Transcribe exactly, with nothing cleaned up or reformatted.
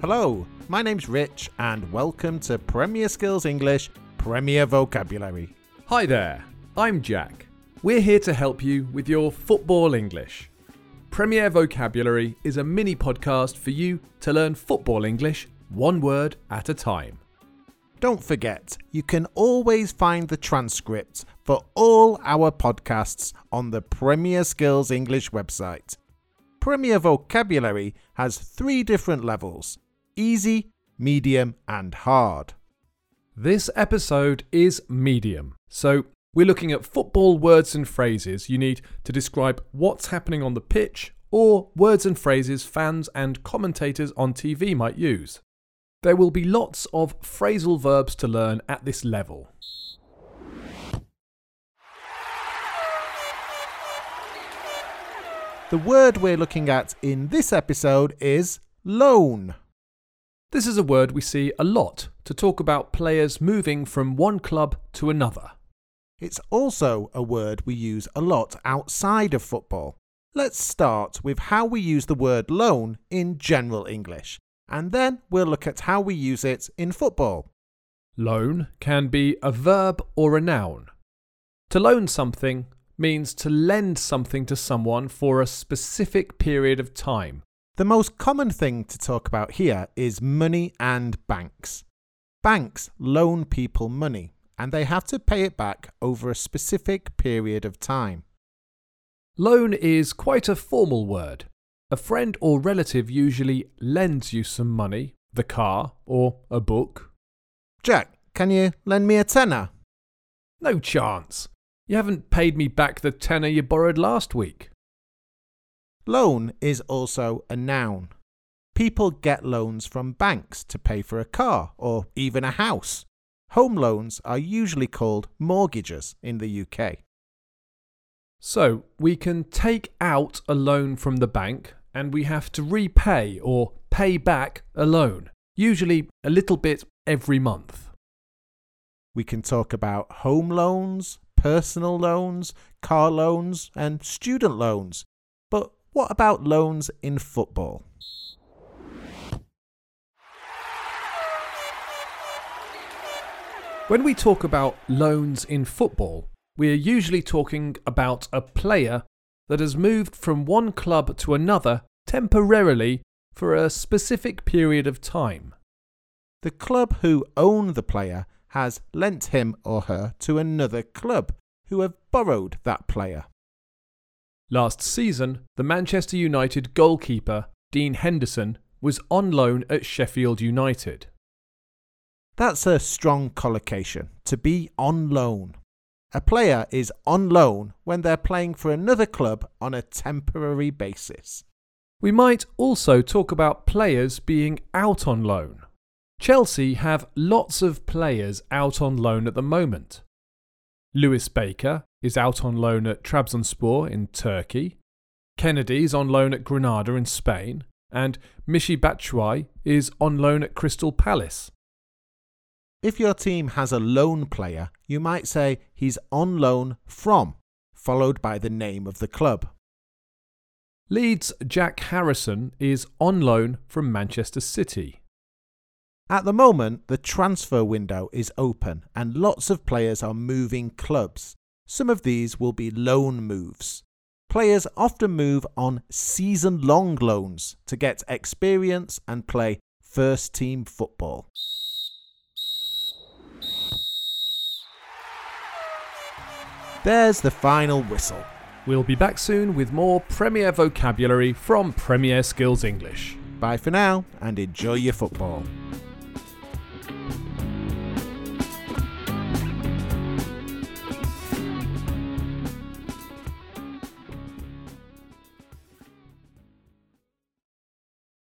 Hello, my name's Rich and welcome to Premier Skills English Premier Vocabulary. Hi there, I'm Jack. We're here to help you with your football English. Premier Vocabulary is a mini podcast for you to learn football English one word at a time. Don't forget, you can always find the transcripts for all our podcasts on the Premier Skills English website. Premier Vocabulary has three different levels: easy, medium and hard. This episode is medium, so we're looking at football words and phrases you need to describe what's happening on the pitch, or words and phrases fans and commentators on T V might use. There will be lots of phrasal verbs to learn at this level. The word we're looking at in this episode is loan. This is a word we see a lot to talk about players moving from one club to another. It's also a word we use a lot outside of football. Let's start with how we use the word loan in general English, and then we'll look at how we use it in football. Loan can be a verb or a noun. To loan something means to lend something to someone for a specific period of time. The most common thing to talk about here is money and banks. Banks loan people money, and they have to pay it back over a specific period of time. Loan is quite a formal word. A friend or relative usually lends you some money, the car, or a book. Jack, can you lend me a tenner? No chance. You haven't paid me back the tenner you borrowed last week. Loan is also a noun. People get loans from banks to pay for a car or even a house. Home loans are usually called mortgages in the U K. So, we can take out a loan from the bank and we have to repay or pay back a loan, usually a little bit every month. We can talk about home loans, personal loans, car loans and student loans. But what about loans in football? When we talk about loans in football, we are usually talking about a player that has moved from one club to another temporarily for a specific period of time. The club who own the player has lent him or her to another club who have borrowed that player. Last season, the Manchester United goalkeeper Dean Henderson was on loan at Sheffield United. That's a strong collocation, to be on loan. A player is on loan when they're playing for another club on a temporary basis. We might also talk about players being out on loan. Chelsea have lots of players out on loan at the moment. Lewis Baker is out on loan at Trabzonspor in Turkey. Kennedy is on loan at Granada in Spain. And Michy Batshuayi is on loan at Crystal Palace. If your team has a loan player, you might say he's on loan from, followed by the name of the club. Leeds' Jack Harrison is on loan from Manchester City. At the moment, the transfer window is open and lots of players are moving clubs. Some of these will be loan moves. Players often move on season-long loans to get experience and play first-team football. There's the final whistle. We'll be back soon with more Premier Vocabulary from Premier Skills English. Bye for now and enjoy your football.